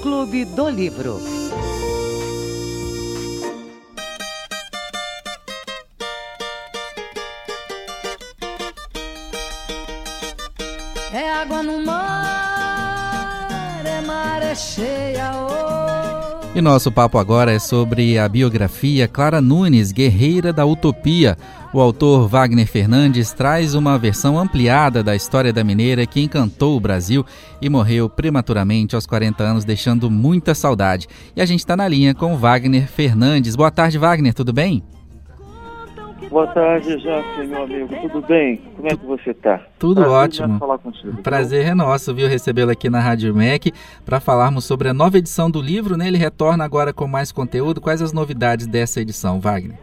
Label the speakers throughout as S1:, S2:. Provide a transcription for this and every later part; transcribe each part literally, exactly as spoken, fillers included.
S1: Clube do Livro.
S2: É água no mar, é maré cheia. Oh.
S3: E nosso papo agora é sobre a biografia Clara Nunes, Guerreira da Utopia. O autor Wagner Fernandes traz uma versão ampliada da história da mineira que encantou o Brasil e morreu prematuramente aos quarenta anos, deixando muita saudade. E a gente está na linha com Wagner Fernandes. Boa tarde, Wagner, tudo bem?
S4: Boa tarde, Jacques, meu amigo. Tudo bem? Como é que você está?
S3: Tudo
S4: Prazer
S3: ótimo.
S4: Falar contigo.
S3: Prazer é nosso, viu, recebê-lo aqui na Rádio M E C para falarmos sobre a nova edição do livro, né? Ele retorna agora com mais conteúdo. Quais as novidades dessa edição, Wagner?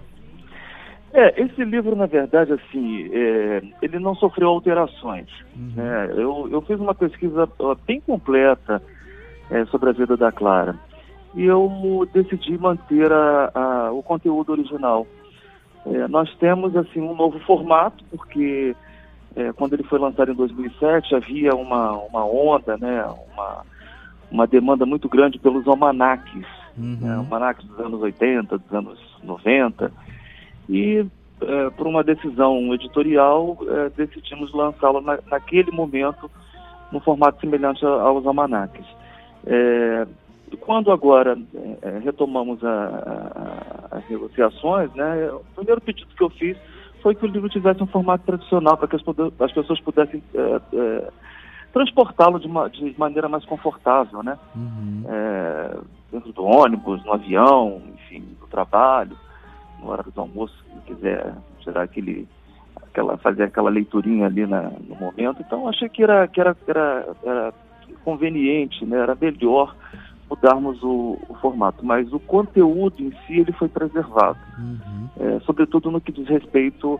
S4: É, esse livro, na verdade, assim, é, ele não sofreu alterações. Uhum. Né? Eu, eu fiz uma pesquisa bem completa é, sobre a vida da Clara e eu decidi manter a, a, o conteúdo original. É, nós temos assim um novo formato, porque é, quando ele foi lançado em dois mil e sete havia uma, uma onda, né, uma, uma demanda muito grande pelos almanaques, uhum. né, almanaques dos anos oitenta, dos anos noventa, e é, por uma decisão editorial é, decidimos lançá-lo na, naquele momento no formato semelhante aos almanaques. É, Quando agora é, retomamos a, a, as negociações, né, o primeiro pedido que eu fiz foi que o livro tivesse um formato tradicional para que as, as pessoas pudessem é, é, transportá-lo de, uma, de maneira mais confortável, né? Uhum. É, dentro do ônibus, no avião, enfim, no trabalho, no horário do almoço, se quiser tirar aquele, aquela, fazer aquela leiturinha ali na, no momento. Então, achei que era, que era, era, era conveniente, né, era melhor mudarmos o, o formato, mas o conteúdo em si ele foi preservado, uhum. é, sobretudo no que diz respeito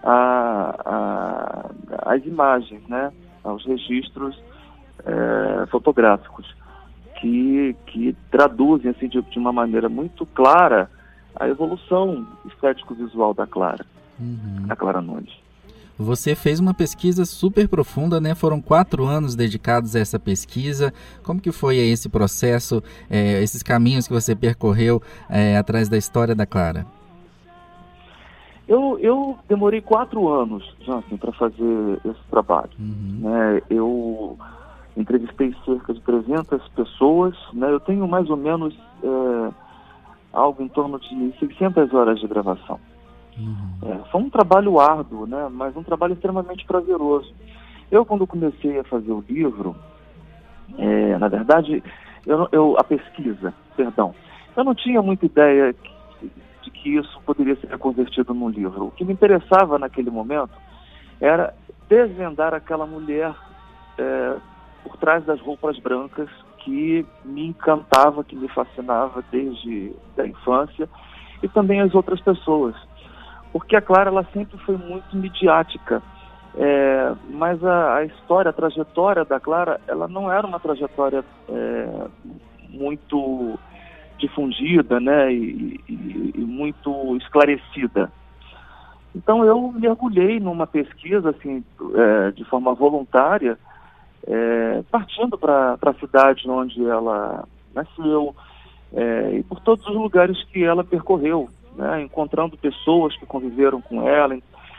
S4: às imagens, né, aos registros é, fotográficos, que, que traduzem assim, de, de uma maneira muito clara a evolução estético-visual da Clara, uhum. da Clara Nunes.
S3: Você fez uma pesquisa super profunda, né? Foram quatro anos dedicados a essa pesquisa. Como que foi esse processo, é, esses caminhos que você percorreu é, atrás da história da Clara?
S4: Eu, eu demorei quatro anos, Jansen, para fazer esse trabalho. Uhum. Né? Eu entrevistei cerca de trezentas pessoas, né? Eu tenho mais ou menos é, algo em torno de seiscentas horas de gravação. Uhum. É, foi um trabalho árduo, né? Mas um trabalho extremamente prazeroso. Eu, quando comecei a fazer o livro, é, na verdade, eu, eu, a pesquisa, perdão, eu não tinha muita ideia que, de que isso poderia ser convertido num livro. O que me interessava naquele momento era desvendar aquela mulher é, por trás das roupas brancas que me encantava, que me fascinava desde a infância, e também as outras pessoas. Porque a Clara ela sempre foi muito midiática, é, mas a, a história, a trajetória da Clara, ela não era uma trajetória é, muito difundida, né, e, e, e muito esclarecida. Então eu mergulhei numa pesquisa assim, é, de forma voluntária, é, partindo para a cidade onde ela nasceu, é, e por todos os lugares que ela percorreu. Né, encontrando pessoas que conviveram com ela,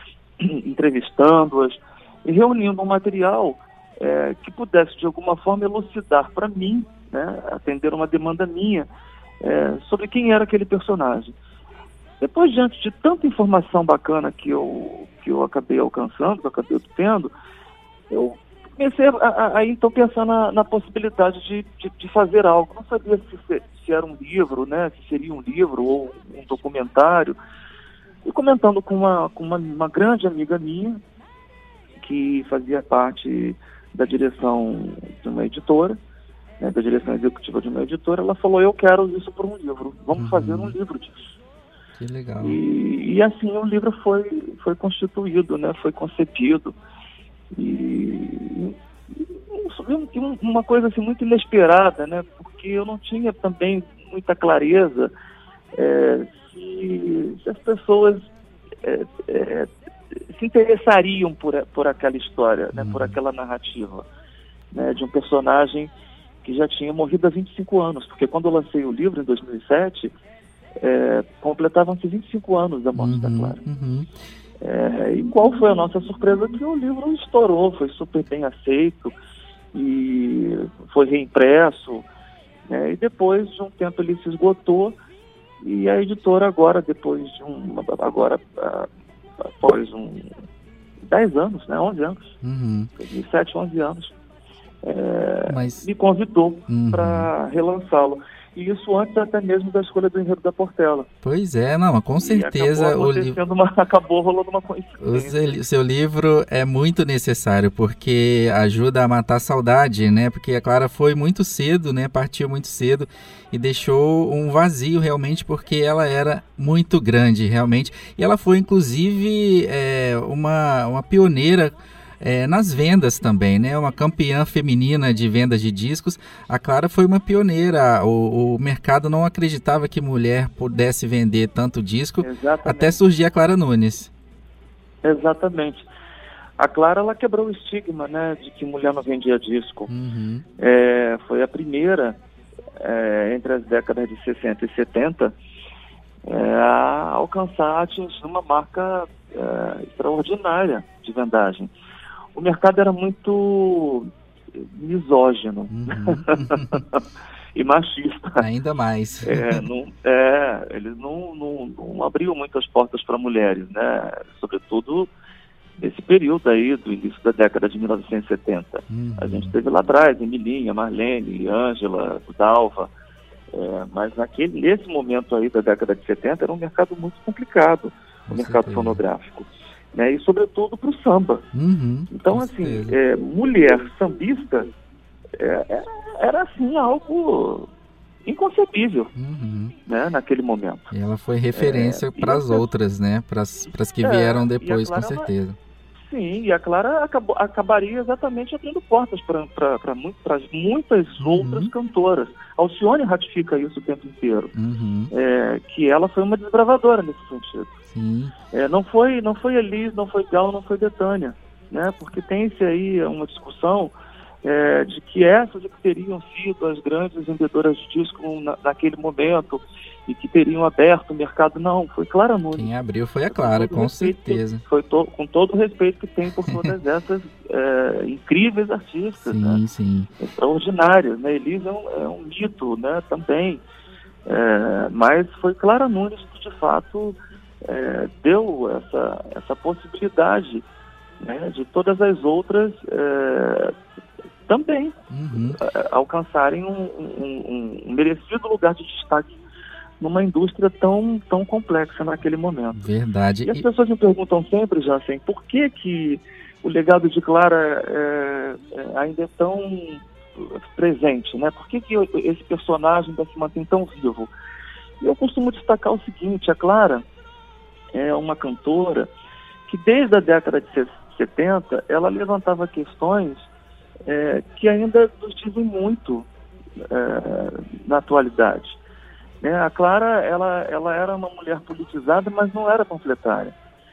S4: entrevistando-as e reunindo um material é, que pudesse, de alguma forma, elucidar para mim, né, atender uma demanda minha, é, sobre quem era aquele personagem. Depois, diante de tanta informação bacana que eu, que eu acabei alcançando, que eu acabei obtendo, eu comecei a, a, a então pensar na, na possibilidade de, de, de fazer algo. Não sabia se, se era um livro, né, se seria um livro ou um documentário. E comentando com uma, com uma, uma grande amiga minha, que fazia parte da direção de uma editora, né, da direção executiva de uma editora, ela falou, eu quero isso por um livro, vamos uhum. fazer um livro disso.
S3: Que legal.
S4: E, e assim o livro foi, foi constituído, né, foi concebido. E, e uma coisa assim, muito inesperada, né? Porque eu não tinha também muita clareza é, se, se as pessoas é, é, se interessariam por, por aquela história, né? Uhum. Por aquela narrativa, né? De um personagem que já tinha morrido há vinte e cinco anos, porque quando eu lancei o livro, em dois mil e sete, é, completavam-se vinte e cinco anos da morte
S3: uhum,
S4: da Clara.
S3: Uhum.
S4: É, e qual foi a nossa surpresa? Que o livro estourou, foi super bem aceito e foi reimpresso, né? E depois de um tempo ele se esgotou e a editora agora, depois de um, agora após um dez anos, né, onze anos,
S3: uhum.
S4: dois mil e sete, onze anos, é, Mas... me convidou
S3: uhum.
S4: para relançá-lo. E isso antes até mesmo da escolha do enredo da Portela.
S3: Pois é, não, com certeza
S4: o livro uma, acabou rolando uma coincidência.
S3: O seu livro é muito necessário, porque ajuda a matar a saudade, né? Porque a Clara foi muito cedo, né? Partiu muito cedo e deixou um vazio realmente, porque ela era muito grande, realmente. E ela foi, inclusive, é, uma, uma pioneira É, nas vendas também, né? Uma campeã feminina de vendas de discos. A Clara foi uma pioneira. O, o mercado não acreditava que mulher pudesse vender tanto disco. Exatamente. Até surgir a Clara Nunes.
S4: Exatamente. A Clara, ela quebrou o estigma, né, de que mulher não vendia disco.
S3: Uhum.
S4: É, foi a primeira, é, entre as décadas de sessenta e setenta, é, a alcançar, atingir uma marca é, extraordinária de vendagem. O mercado era muito misógino, uhum. e machista.
S3: Ainda mais.
S4: É, não, é, eles não, não, não abriam muitas portas para mulheres, né? Sobretudo nesse período aí do início da década de mil novecentos e setenta. Uhum. A gente teve lá atrás Emilinha, Marlene, Ângela, Dalva, é, mas naquele, nesse momento aí da década de setenta era um mercado muito complicado, o mercado certeza. fonográfico. Né, e sobretudo para o samba.
S3: Uhum,
S4: então, assim, é, mulher sambista é, é, era assim algo inconcebível,
S3: uhum.
S4: né, naquele momento.
S3: E ela foi referência é, para as outras, né, para as que vieram é, depois, com certeza.
S4: Sim, e a Clara acabou, acabaria exatamente abrindo portas para muitas outras uhum. cantoras. A Alcione ratifica isso o tempo inteiro,
S3: uhum.
S4: é, que ela foi uma desbravadora nesse sentido.
S3: Sim.
S4: É, não foi, não foi Elis, não foi Gal, não foi Bethânia, né? Porque tem-se aí uma discussão é, de que essas que teriam sido as grandes vendedoras de disco na, naquele momento e que teriam aberto o mercado. Não, foi Clara Nunes.
S3: Quem abriu foi a Clara, com, com certeza.
S4: Foi to, com todo o respeito que tem por todas essas é, incríveis artistas,
S3: sim,
S4: né?
S3: Sim.
S4: Extraordinárias, né? Elis é um, é um mito, né? Também. É, mas foi Clara Nunes que, de fato, É, deu essa, essa possibilidade, né, de todas as outras é, também
S3: uhum.
S4: é, alcançarem um, um, um merecido lugar de destaque numa indústria tão, tão complexa naquele momento.
S3: Verdade.
S4: E as pessoas me perguntam sempre, Jansen, por que, que o legado de Clara é, é, ainda é tão presente, né? Por que, que esse personagem ainda se mantém tão vivo? E eu costumo destacar o seguinte: a Clara é uma cantora que desde a década de setenta ela levantava questões é, que ainda nos dizem muito é, na atualidade. É, a Clara ela, ela era uma mulher politizada, mas não era panfletária.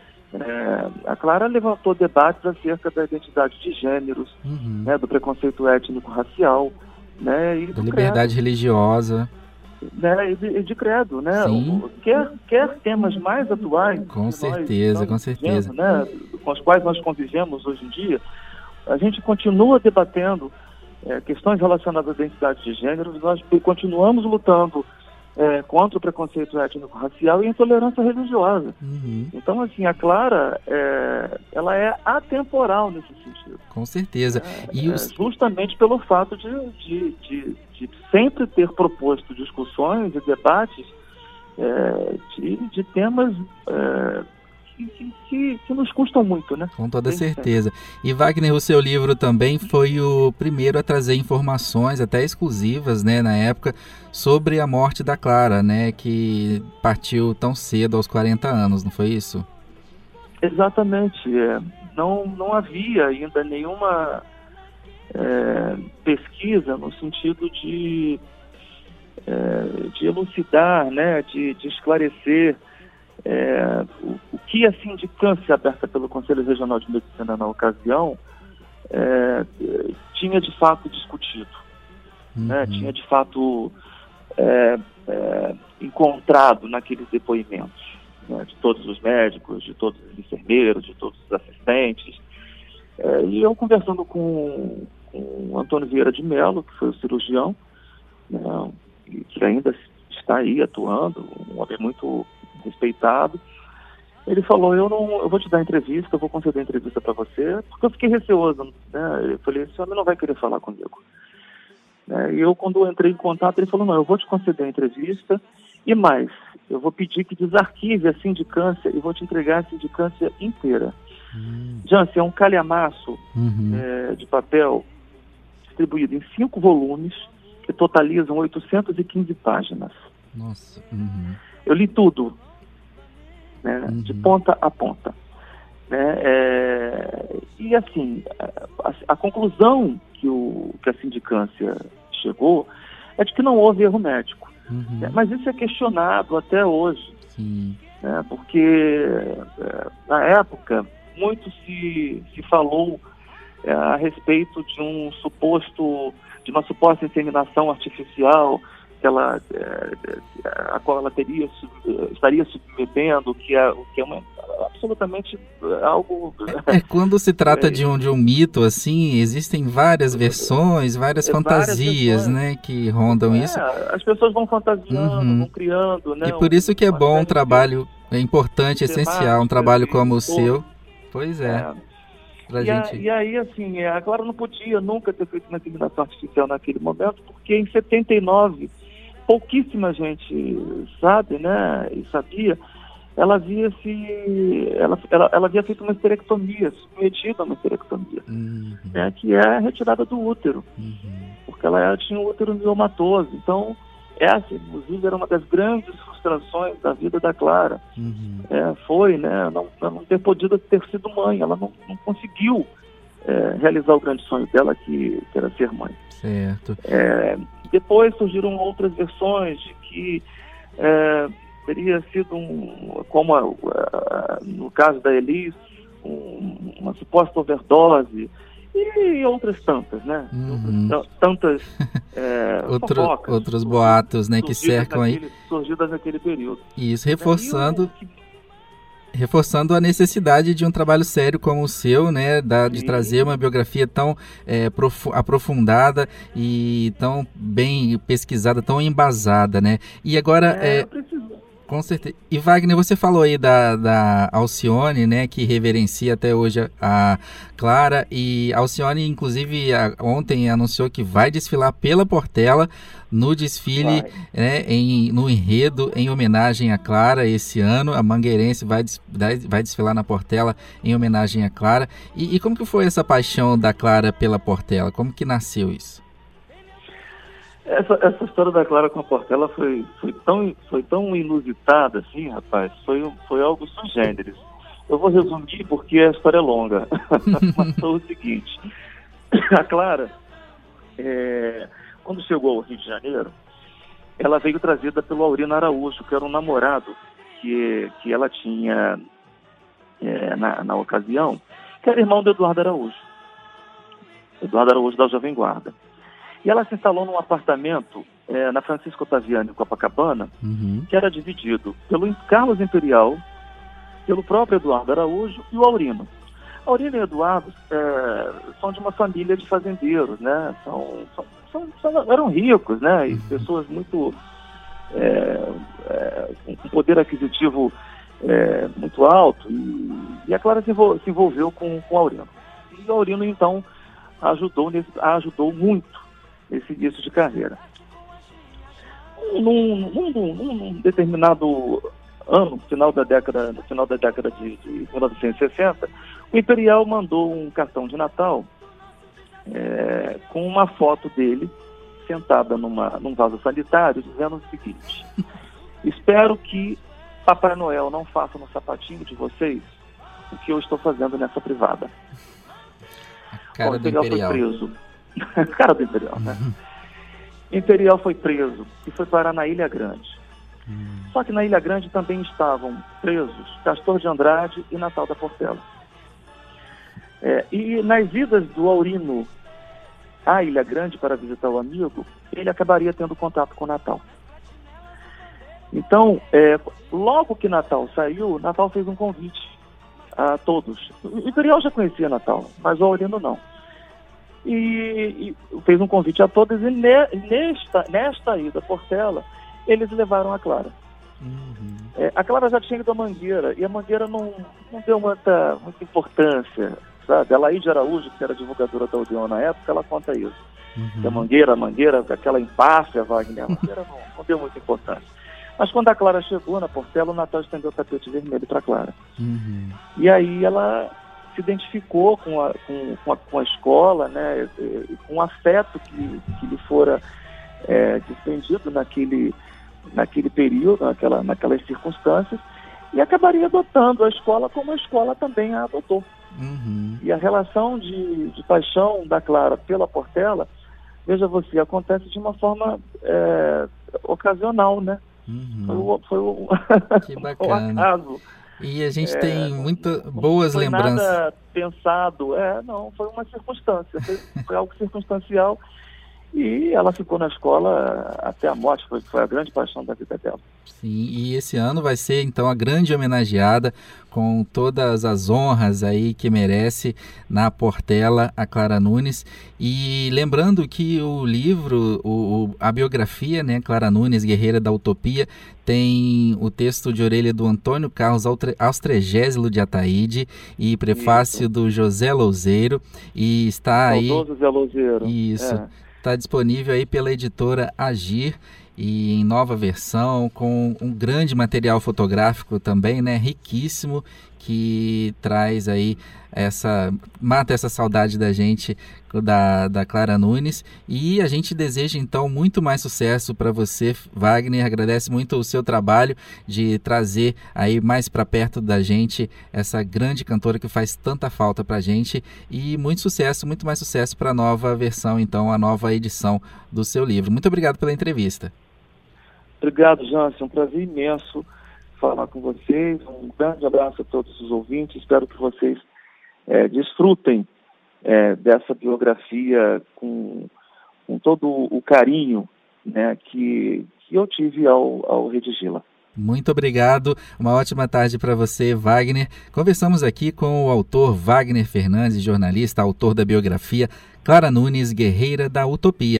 S4: É, a Clara levantou debates acerca da identidade de gêneros,
S3: uhum.
S4: né, do preconceito étnico-racial, né, e
S3: da liberdade credo. religiosa.
S4: Né, e, de, e de credo, né?
S3: O,
S4: quer, quer temas mais atuais,
S3: com certeza, com certeza,
S4: né, com os quais nós convivemos hoje em dia, a gente continua debatendo é, questões relacionadas à identidade de gênero, nós continuamos lutando é, contra o preconceito étnico-racial e a intolerância religiosa.
S3: Uhum.
S4: Então, assim, a Clara, é, ela é atemporal nesse sentido.
S3: Com certeza.
S4: É,
S3: e os...
S4: é, justamente pelo fato de, de, de, de sempre ter proposto discussões e debates é, de, de temas é, que, que, que nos custam muito, né?
S3: Com toda certeza. E Wagner, o seu livro também foi o primeiro a trazer informações, até exclusivas, né, na época, sobre a morte da Clara, né, que partiu tão cedo, aos quarenta anos, não foi isso?
S4: Exatamente. É, não, não havia ainda nenhuma é, pesquisa no sentido de, é, de elucidar, né, de, de esclarecer É, o, o que a sindicância aberta pelo Conselho Regional de Medicina na ocasião é, tinha de fato discutido. uhum. né, tinha de fato é, é, encontrado naqueles depoimentos, né, de todos os médicos, de todos os enfermeiros, de todos os assistentes. É, e eu conversando com, com o Antônio Vieira de Mello, que foi o cirurgião, né, que ainda está aí atuando, um homem muito respeitado, ele falou, eu não, eu vou te dar entrevista, eu vou conceder entrevista para você, porque eu fiquei receoso, né? Eu falei, esse homem não vai querer falar comigo. Né? E eu, quando eu entrei em contato, ele falou, não, eu vou te conceder a entrevista, e mais, eu vou pedir que desarquive a sindicância e vou te entregar a sindicância inteira. Uhum. Jansen, é um calhamaço uhum. é, de papel distribuído em cinco volumes, que totalizam oitocentas e quinze páginas.
S3: Nossa. Uhum.
S4: Eu li tudo. Né, uhum. de ponta a ponta. Né, é, e assim, a, a conclusão que, o, que a sindicância chegou é de que não houve erro médico. Uhum. Né, mas isso é questionado até hoje. Sim. Né, porque é, na época muito se, se falou é, a respeito de um suposto, de uma suposta inseminação artificial que ela, a qual ela teria, estaria submetendo, que é, que é uma, absolutamente algo...
S3: É, quando se trata é, de, um, de um mito, assim, existem várias versões, várias é, fantasias, várias né, que rondam é, isso.
S4: As pessoas vão fantasiando, uhum. vão criando... Né,
S3: e por isso que é bom um trabalho, é importante, essencial, um trabalho como o seu. Pois é. é. Pra
S4: e,
S3: gente...
S4: a, e aí, assim, a Clara não podia nunca ter feito uma inseminação artificial naquele momento, porque em setenta e nove... pouquíssima gente sabe, né, e sabia, ela havia se, ela, ela, ela havia feito uma esterectomia, submetida a uma esterectomia, uhum. né, que é a retirada do útero, uhum. porque ela, ela tinha um útero miomatoso. Então, essa, inclusive, era uma das grandes frustrações da vida da Clara. Uhum. É, foi, né, não, não ter podido ter sido mãe, ela não, não conseguiu é, realizar o grande sonho dela, que, que era ser mãe.
S3: Certo.
S4: É, depois surgiram outras versões de que é, teria sido, um, como a, a, no caso da Elis, um, uma suposta overdose, e outras tantas, né?
S3: Uhum.
S4: Outras, tantas é,
S3: Outro,
S4: fofocas,
S3: outros boatos, né, que cercam
S4: naquele,
S3: aí.
S4: Surgidas naquele período.
S3: Isso, reforçando... reforçando a necessidade de um trabalho sério como o seu, né, da, de trazer uma biografia tão é, profu- aprofundada e tão bem pesquisada, tão embasada, né? E agora, é, é, com certeza. E Wagner, você falou aí da, da Alcione, né, que reverencia até hoje a, a Clara, e a Alcione, inclusive, a, ontem anunciou que vai desfilar pela Portela no desfile, né, em, no enredo em homenagem a Clara esse ano. A Mangueirense vai, vai desfilar na Portela em homenagem a Clara. E, e como que foi essa paixão da Clara pela Portela? Como que nasceu isso?
S4: Essa, essa história da Clara com a Portela foi, foi, tão, foi tão inusitada, assim, rapaz, foi, foi algo sui generis. Eu vou resumir porque a história é longa, mas foi o seguinte, a Clara, é, quando chegou ao Rio de Janeiro, ela veio trazida pelo Aurino Araújo, que era um namorado que, que ela tinha é, na, na ocasião, que era irmão do Eduardo Araújo, Eduardo Araújo da Jovem Guarda. E ela se instalou num apartamento é, na Francisco Otaviano, em Copacabana, uhum. que era dividido pelo Carlos Imperial, pelo próprio Eduardo Araújo e o Aurino. Aurino e Eduardo é, são de uma família de fazendeiros, né? São, são, são, são, eram ricos, né? E uhum. pessoas muito... É, é, com poder aquisitivo é, muito alto. E, e a Clara se, envol, se envolveu com, com o Aurino. E o Aurino, então, ajudou, nesse, ajudou muito nesse início de carreira. Num, num, num, num determinado ano, final da década, no final da década de, de mil novecentos e sessenta, o Imperial mandou um cartão de Natal é, com uma foto dele sentada numa, num vaso sanitário, dizendo o seguinte: espero que Papai Noel não faça no sapatinho de vocês o que eu estou fazendo nessa privada.
S3: A cara Bom, o
S4: Imperial
S3: do Imperial
S4: foi preso. Cara do Imperial, né? Uhum. Imperial foi preso e foi parar na Ilha Grande. Uhum. Só que na Ilha Grande também estavam presos Castor de Andrade e Natal da Portela. É, e nas idas do Aurino à Ilha Grande para visitar o amigo, ele acabaria tendo contato com Natal. Então, é, logo que Natal saiu, Natal fez um convite a todos. O Imperial já conhecia Natal, mas o Aurino não. E, e fez um convite a todos, e ne, nesta, nesta ida a Portela, eles levaram a Clara. Uhum. É, a Clara já tinha ido à Mangueira, e a Mangueira não, não deu muita, muita importância, sabe? A Laíde Araújo, que era divulgadora da Odeon na época, ela conta isso. Uhum. Que a Mangueira, a Mangueira, aquela empáfia, Wagner, a Mangueira não, não deu muita importância. Mas quando a Clara chegou na Portela, o Natal estendeu o tapete vermelho para a Clara. Uhum. E aí ela se identificou com a, com, com a, com a escola, né, e, com o afeto que, que lhe fora é, despendido naquele, naquele período, naquela, naquelas circunstâncias, e acabaria adotando a escola como a escola também a adotou. Uhum. E a relação de, de paixão da Clara pela Portela, veja você, acontece de uma forma é, ocasional, né? Uhum. Foi, o, foi o,
S3: que bacana.
S4: o acaso.
S3: E a gente é, tem muitas
S4: não,
S3: boas
S4: não foi
S3: lembranças.
S4: Nada pensado, é, não, foi uma circunstância, foi, foi algo circunstancial, e ela ficou na escola até a morte, foi, foi a grande paixão da vida dela.
S3: Sim, e esse ano vai ser então a grande homenageada, com todas as honras aí que merece na Portela, a Clara Nunes. E lembrando que o livro, o, a biografia, né, Clara Nunes, Guerreira da Utopia, tem o texto de orelha do Antônio Carlos Austrégésilo de Ataíde e prefácio Isso. do José Louzeiro, e está aí...
S4: Saudoso Zé Louzeiro.
S3: Isso,
S4: é.
S3: Está disponível aí pela editora Agir, e em nova versão, com um grande material fotográfico também, né, riquíssimo, que traz aí essa, mata essa saudade da gente, da, da Clara Nunes. E a gente deseja então muito mais sucesso para você, Wagner. Agradece muito o seu trabalho de trazer aí mais para perto da gente essa grande cantora que faz tanta falta para a gente, e muito sucesso, muito mais sucesso para a nova versão, então, a nova edição do seu livro. Muito obrigado pela entrevista.
S4: Obrigado, Jansen. É um prazer imenso falar com vocês. Um grande abraço a todos os ouvintes. Espero que vocês é, desfrutem é, dessa biografia com, com todo o carinho, né, que, que eu tive ao, ao redigi-la.
S3: Muito obrigado. Uma ótima tarde para você, Wagner. Conversamos aqui com o autor Wagner Fernandes, jornalista, autor da biografia Clara Nunes, Guerreira da Utopia.